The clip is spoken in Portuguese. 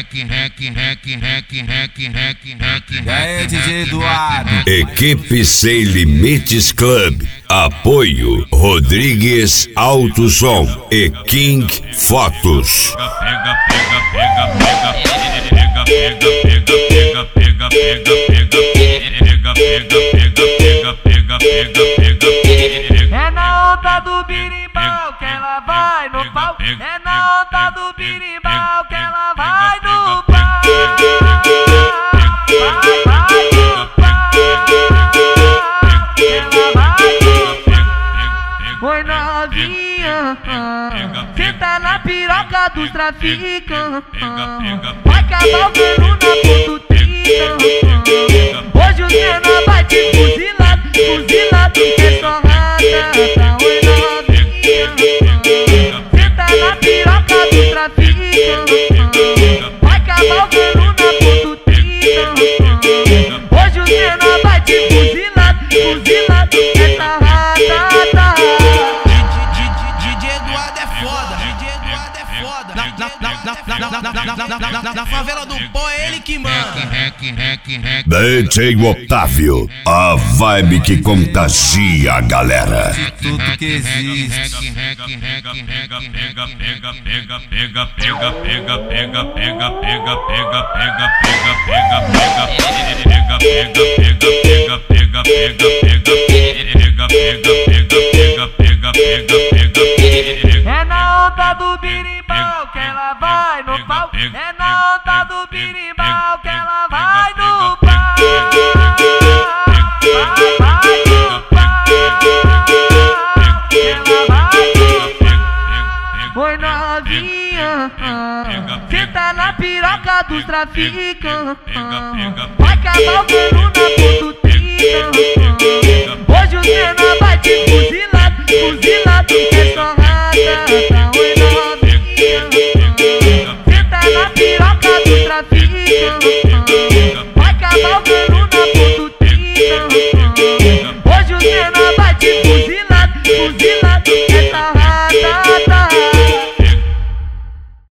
E aí, DJ Eduardo? Equipe Sem Limites Club. Apoio Rodrigues Autosom e King Fotos. É na onda do birimbau que ela vai no pau. É na onda do birimbau que ela vai no pau. Vai no pau. Ela vai no pau. Oi novinha, senta na piroca dos traficantes. Vai cavalgando na pontutinha. Hoje o Senna vai te fuzilar, fuzilar que é só rata. Oi novinha, senta na piroca dos traficantes. Vai cavalgando na pontutinha. Hoje o Senna vai te fuzilar, fuzilar que é só rata. DJ Eduardo é foda, DJ Eduardo é foda. Na favela do pó é ele que manda. DJ Otávio, a vibe que contagia a galera. Tudo que existe. É na onda do birimbau que ela vai no pau. É na onda do birimbau que ela vai no pau. Vai no pau. Ela vai no pau. Oi novinha, senta na piroca dos traficantes. Vai cavalgando na pontutinha. Hoje o Senna